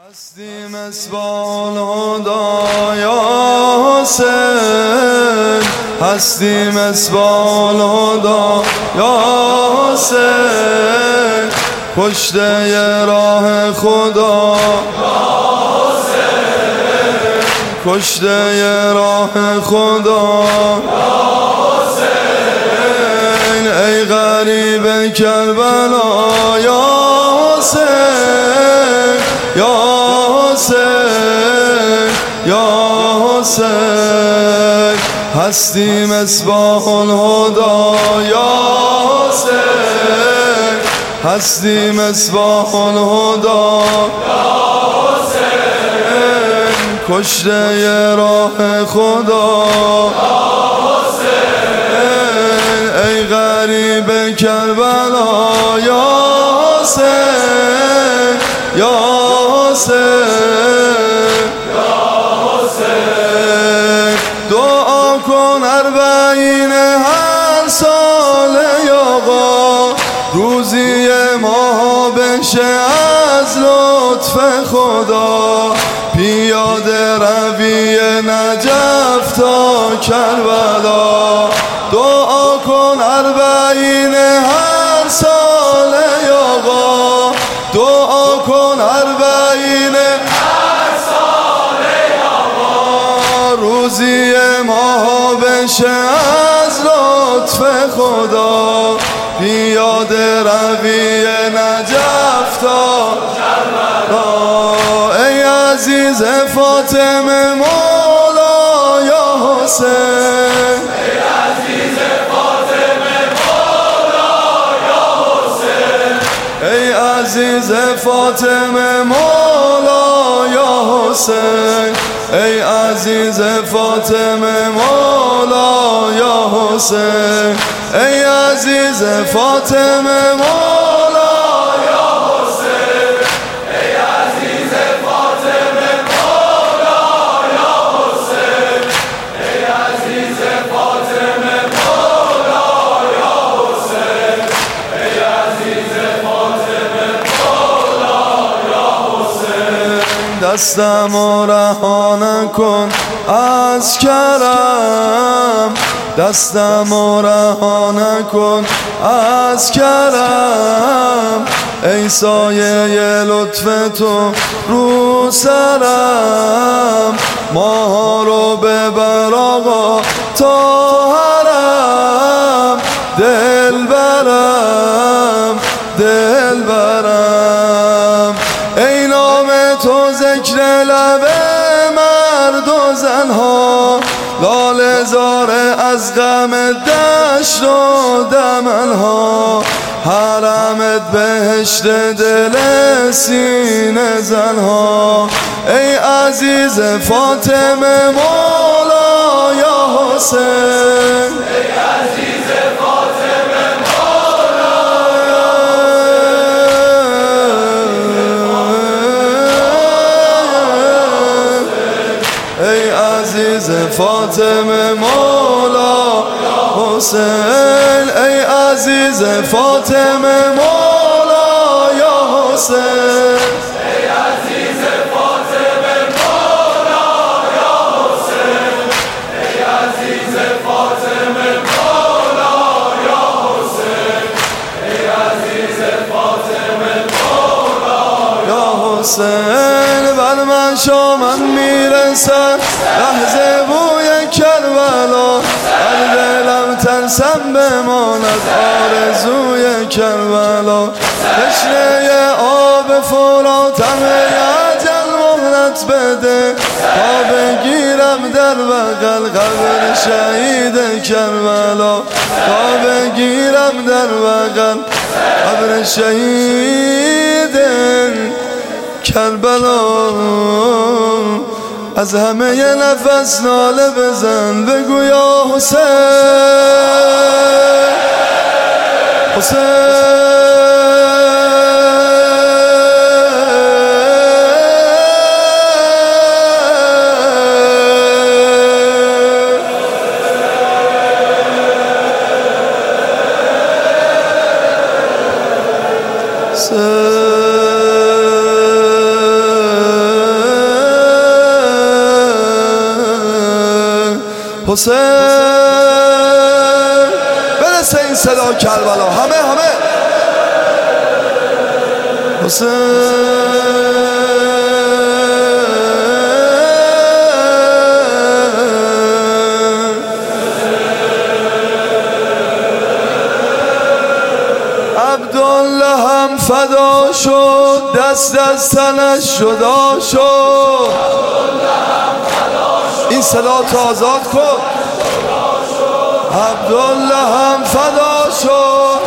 هستی مسبال هدا یا حسین، هستی مسبال هدا یا حسین، کشته راه خدا یا حسین، کشته راه خدا یا حسین، ای غریب کربلا یا حسین، یا حسین، یا حسین، هستی مصباح الهدی یا حسین، هستی مصباح الهدی یا حسین، کشته راه خدا یا حسین، ای غریب کربلا یا حسین، یا حسین، یا حسین، دعا کن اربعین هر سال آقا، روزی ما بشه از لطف خدا، پیاده روی نجف تا کربلا، دعا کن اربعین هر سال آقا، دعا کن اربعین هر سال آقا، روزی ما بشه از لطف خدا، پیاده روی نجف تا کربلا، ای عزیز فاطمه مولا یا حسین، ای عزیز فاطمه مولا یا حسین، ای عزیز فاطمه مولا یا حسین، ای عزیز فاطمه مولا یا حسین، ای عزیز فاطمه مولا یا حسین، ای عزیز فاطمه مولا یا حسین، ای عزیز فاطمه مولا یا حسین، ای عزیز فاطمه مولا یا حسین، دستمو رها نکن از کرم، دستمو رها نکن از کرم، ای سایه لطف تو رو سرم، ماها رو ببر آقا تا حرم، دل برم، دل برم، ای نام تو ذکر لب مرد و زنها، لاله زاره از غم دشت و دمنها، حرمت بهشت دل سینه زنها، ای عزیز فاطمه مولا یا حسین، ای عزیز فاطمه مولا یا حسین، ای عزیز فاطمه مولا یا حسین، ای عزیز فاطمه مولا یا حسین، ای عزیز فاطمه مولا یا حسین، ای عزیز فاطمه مولا یا حسین، ای عزیز فاطمه مولا یا حسین، بر من شامم میرسد لحظه بوی کربلا، در دلم ترسم بماند آرزوی کربلا، تشنه آب فراتم اجل مهلت بده، تا بگیرم در بغل قبر شهید کربلا، تا بگیرم در بغل قبر شهید کربلا، از همه یه نفس ناله بزن بگو یا حسین، حسین. حسین برسه این صدا کربلا همه حسین عبدالله هم فدا شد دست از تنش جدا شد این صدا تو آزاد کن عبدالله هم فدا شد